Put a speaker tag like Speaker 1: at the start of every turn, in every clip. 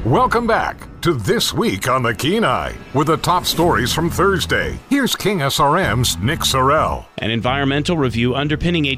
Speaker 1: Welcome back to This Week on the Kenai with the top stories from Thursday. Here's King SRM's Nick Sorrell.
Speaker 2: An environmental review underpinning a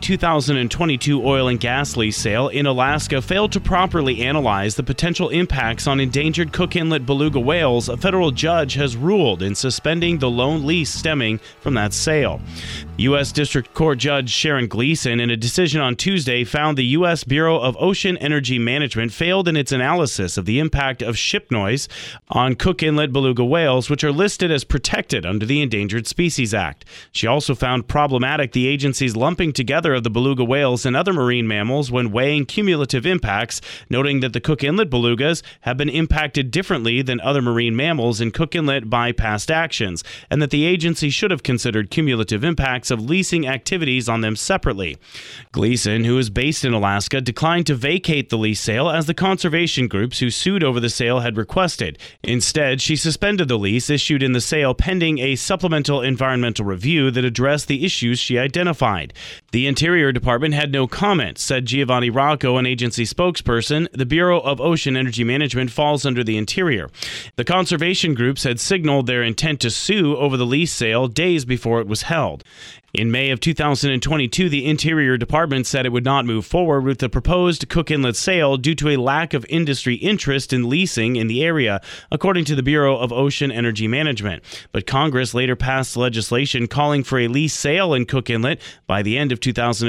Speaker 2: 2022 oil and gas lease sale in Alaska failed to properly analyze the potential impacts on endangered Cook Inlet beluga whales. A federal judge has ruled in suspending the loan lease stemming from that sale. U.S. District Court Judge Sharon Gleason, in a decision on Tuesday, found the U.S. Bureau of Ocean Energy Management failed in its analysis of the impact of ship noise on Cook Inlet beluga whales, which are listed as protected under the Endangered Species Act. She also found problematic the agency's lumping together of the beluga whales and other marine mammals when weighing cumulative impacts, noting that the Cook Inlet belugas have been impacted differently than other marine mammals in Cook Inlet by past actions, and that the agency should have considered cumulative impacts of leasing activities on them separately. Gleason, who is based in Alaska, declined to vacate the lease sale as the conservation groups who sued over the sale had requested. Instead, she suspended the lease issued in the sale pending a supplemental environmental review that addressed the issues she identified. The Interior Department had no comment, said Giovanni Rocco, an agency spokesperson. The Bureau of Ocean Energy Management falls under the Interior. The conservation groups had signaled their intent to sue over the lease sale days before it was held. In May of 2022, the Interior Department said it would not move forward with the proposed Cook Inlet sale due to a lack of industry interest in leasing in the area, according to the Bureau of Ocean Energy Management. But Congress later passed legislation calling for a lease sale in Cook Inlet by the end of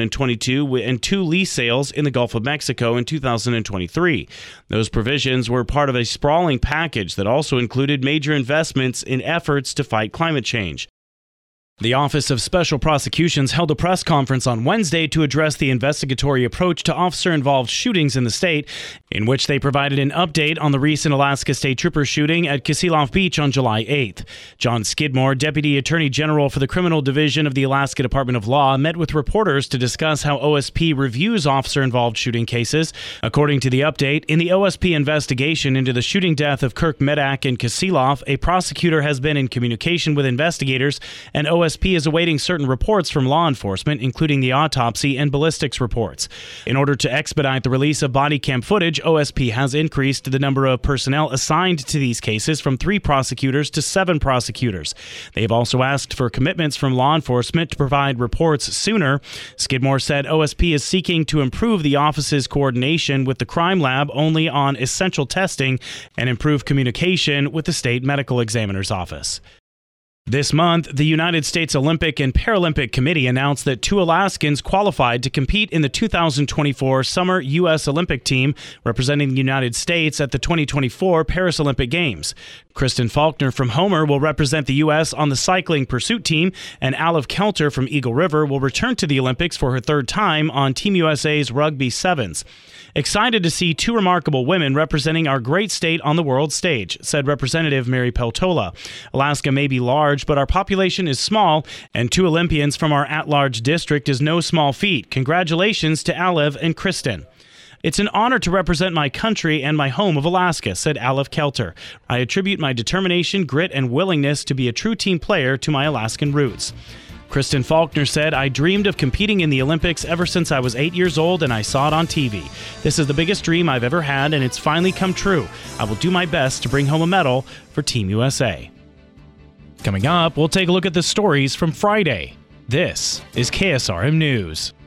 Speaker 2: 2022 and 2 lease sales in the Gulf of Mexico in 2023. Those provisions were part of a sprawling package that also included major investments in efforts to fight climate change. The Office of Special Prosecutions held a press conference on Wednesday to address the investigatory approach to officer-involved shootings in the state, in which they provided an update on the recent Alaska State Trooper shooting at Kasilof Beach on July 8th. John Skidmore, Deputy Attorney General for the Criminal Division of the Alaska Department of Law, met with reporters to discuss how OSP reviews officer-involved shooting cases. According to the update, in the OSP investigation into the shooting death of Kirk Medak in Kasilof, a prosecutor has been in communication with investigators, and OSP is awaiting certain reports from law enforcement, including the autopsy and ballistics reports. In order to expedite the release of body cam footage, OSP has increased the number of personnel assigned to these cases from 3 prosecutors to 7 prosecutors. They have also asked for commitments from law enforcement to provide reports sooner. Skidmore said OSP is seeking to improve the office's coordination with the crime lab only on essential testing and improve communication with the state medical examiner's office. This month, the United States Olympic and Paralympic Committee announced that 2 Alaskans qualified to compete in the 2024 Summer U.S. Olympic team representing the United States at the 2024 Paris Olympic Games. Kristen Faulkner from Homer will represent the U.S. on the cycling pursuit team, and Aliv Kelter from Eagle River will return to the Olympics for her 3rd time on Team USA's Rugby Sevens. Excited to see 2 remarkable women representing our great state on the world stage, said Representative Mary Peltola. Alaska may be large, but our population is small, and 2 Olympians from our at-large district is no small feat. Congratulations to Aliv and Kristen. It's an honor to represent my country and my home of Alaska, said Aliv Kelter. I attribute my determination, grit, and willingness to be a true team player to my Alaskan roots. Kristen Faulkner said, I dreamed of competing in the Olympics ever since I was 8 years old and I saw it on TV. This is the biggest dream I've ever had and it's finally come true. I will do my best to bring home a medal for Team USA. Coming up, we'll take a look at the stories from Friday. This is KSRM News.